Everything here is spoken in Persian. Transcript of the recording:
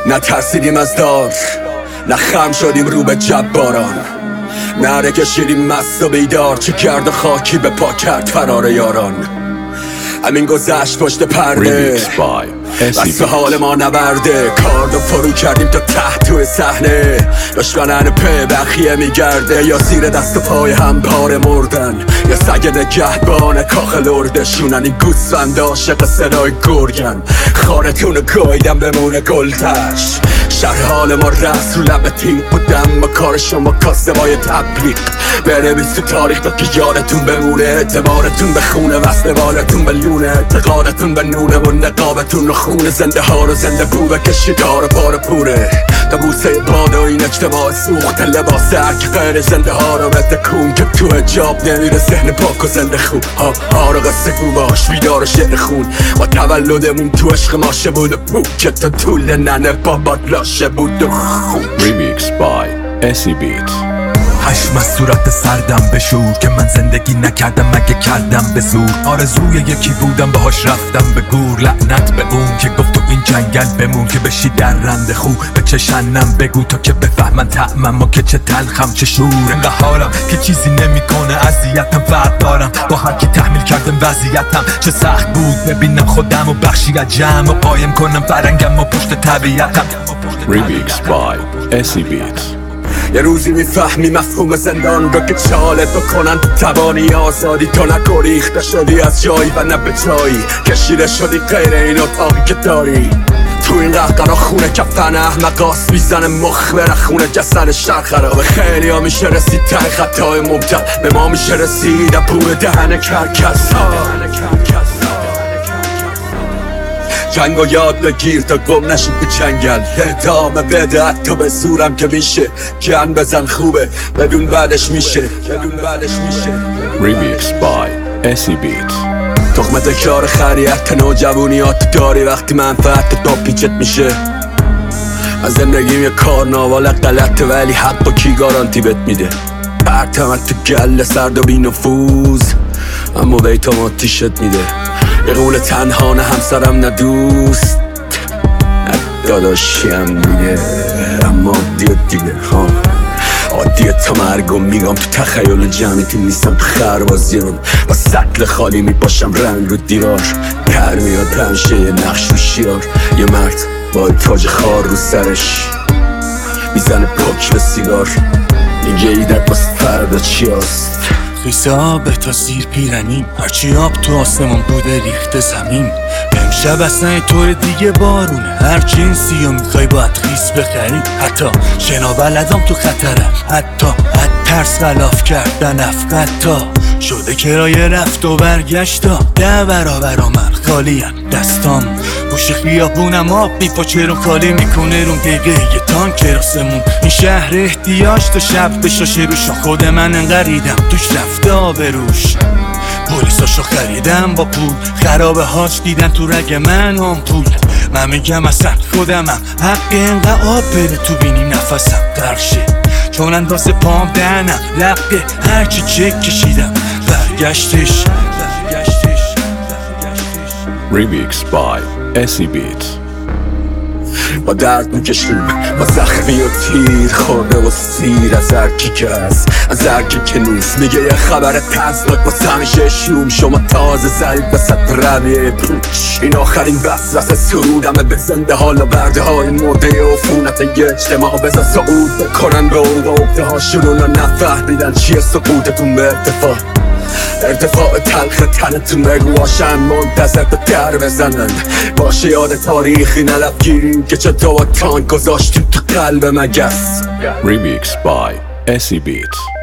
نترسیدیم از دار، نه خم شدیم رو به جباران، نره کشیدیم مست و بیدار، چه کرد و خاکی به پا کرد فرار یاران. همین گذشت پشت پرده، بس حال ما نبرده، کارد و فرو کردیم تا ته توی صحنه. دشمنن په بخیه میگرده، یا زیر دست و پای هم پاره مردن، یا سگ نگهبان کاخ لرده شونن. این گوسفند عاشق صدای گرگن، خارتونو گایدم بمونه گلتش. شهر حال ما رست رو لب تیپ بودم، با کار شما کاسبای تبلیغ بنویس تو تاریخ تا که یادتون بمونه. اعتبارتون به خونه، وصل بالتون به لونه، اعتقادتون به نونه و نقابتون رو خونه. زنده ها رو زنده بو بکشی دار پار پوره، تا بوسه باد و این اجتماع سوخت لباس هرک غیر. زنده ها رو بتکون که تو حجاب نمیره، ذهن پاک و زنده خوب ها رو قصه گو باش بیدار و شعر خون. با تولدمون تو عشق ماشه بود و پوکه تا طول ننه بابات لاشه بود و خون. Remix by SE Beats. هشم از صورت سردم به شور که من زندگی نکردم مگه کردم به زور. آرزوی یکی بودم باهاش رفتم به گور. لعنت به اون که گفت تو این جنگل بمون، که بشی در رند خو به چشنم بگو تا که بفهمن طعمم و که چه تلخم چه شور. انقدر حالم که چیزی نمیکنه اذیتم، فرق دارم با هر کی تحمیل کردم وضعیتم. چه سخت بود ببینم خودم و بخشی از جمع و قایم کنم فرنگم و پشت طبیعتم. Remix by SE Beats. یه روزی میفهمی مفهوم زندان رو که چالت بکنن تو توانی آزادی. تو نگریخته شدی از جایی و نه به جایی، کشیده شدی غیر این اتاقی که داری. تو این قهقرا خونه کفتن احمقاست، میزنه مخ بره خونه جسد شر خرابه. خیلی ها میشه رسید ته خطای مبتل، به ما میشه رسید پول دهن کرکس ها. جنگو یاد بگیر تا گم نشید به جنگل، ادامه بده حتی به زورم که میشه. جن بزن خوبه بدون بعدش میشه. Remix by SE Beats. تخمه تکرار خریت نوجوانیات داری وقتی منفعت تا پیچت میشه. از زندگیم یه کارناوال غلطه، ولی حق با کی گارانتی بهت میده؟ پرتمت تو گله سرد و بی نفوذ، اما بیتام آتیشت میده. یه قول تنها نه همسرم نه دوست، نه داداشیم دیگه، اما دیگه عادیه تا مرگم میگم تو تخیل جمعیتی نیستم. تو خربازیان با سطل خالی میپاشم رنگ رو دیوار، در میاد رمشه یه نقش رو شیار. یه مرد با تاج خار رو سرش میزنه پاک به سیگار، میگه ایدت باست فردا چی هست. خیسه آب تا زیر پیرنیم، هرچی آب تو آسمون بوده ریخته زمین. امشب اصلا طور دیگه بارونه، هر جنسی رو میخوای باید خیس بخری. حتی شنا بلدم تو خطرم، حتی حد ترس غلاف کردن افقتا شده کرایه رفت و برگشتا. 10 برابر من خالیم دستام، گوش خیابونم آب میپاچه رو خالی میکنه رو دقیقه یه تان کراسمون. این شهر احتیاج تا شب بشاشه روش، خود من انقریدم توش رفته آبروش. پولیساشو خریدم با پول، خرابه هاش دیدن تو رگ من هم پول. من میگم اصلا خودمم حق اینقدر آب بره تو بینی نفسم قرشه، چون اندازه پام دهنم لقه هرچی چک کشیدم برگشتش. Remix by SE Beats. با درد میکشیم با زخمی و تیر خورده و سیر از هرکی که هست، از هرکی که نیست. میگه یه خبر تزناک با همیشه شوم، شما تازه زدید وسط رویه پوچ. این آخرین وسوسه سرودمه به زنده حال و برده های مرده عفونت یه اجتماع. بزن صعود بکنن به اون گفته هاشونو نفهمیدن چیه سقوطتون به ارتفاع تلخ تنتون بگو باشن منتظر تا در بزنن. باشه یاد تاریخی نلبگیریم که چطور تانک گذاشتیم تو قلب مگس. Remix by SE Beats.